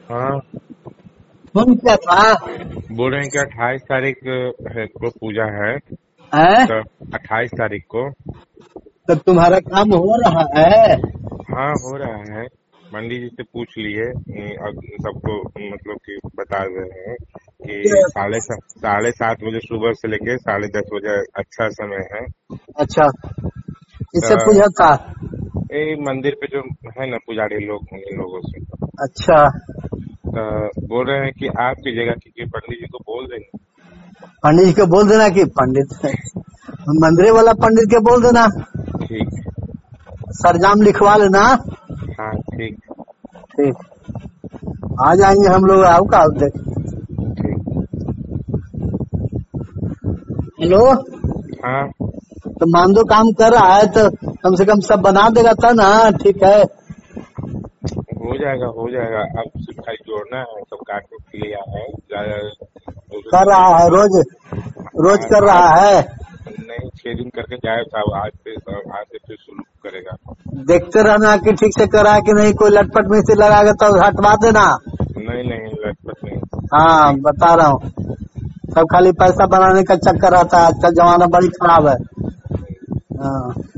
हाँ, फोन क्या था? बोल रहे हैं कि 28 तारीख को पूजा है। है? तो 28 तारीख को। तो तुम्हारा काम हो रहा है? हाँ, हो रहा है। पंडित जी से पूछ लिए। अब सबको मतलब कि बता रहे हैं कि साढ़े 7 बजे सुबह से लेके 10:30 बजे अच्छा समय है। अच्छा, इससे तो पूछा था? ये मंदिर पे जो है ना पुजारी लोग, उन लोगों से अच्छा, तो बोल रहे हैं कि आप कीजिएगा, क्योंकि पंडित जी को बोल देंगे। पंडित जी को बोल देना कि पंडित मंदिर वाला पंडित के बोल देना, ठीक। सरजाम लिखवा लेना। हाँ, ठीक। ठीक, आ जाएंगे हम लोग। आओ का देख। ठीक। हेलो, हाँ, तो मानदो काम कर रहा है तो कम से कम सब बना देगा था ना। ठीक है, हो जाएगा हो जाएगा। अब सिर्फ खाली जोड़ना है, सब काट के लिया है ज्यादा। कर रहा है रोज, रोज कर आज रहा है। नहीं, 6 दिन करके जाए साहब। आज से फिर शुरू करेगा। देखते रहना कि ठीक से करा है कि नहीं। कोई लटपट में से लगाएगा तो हटवा देना। नहीं नहीं, लटपट नहीं। हाँ, बता रहा हूँ, सब खाली पैसा बनाने का चक्कर रहता है। आजकल जमाना बड़ी खराब है। हाँ।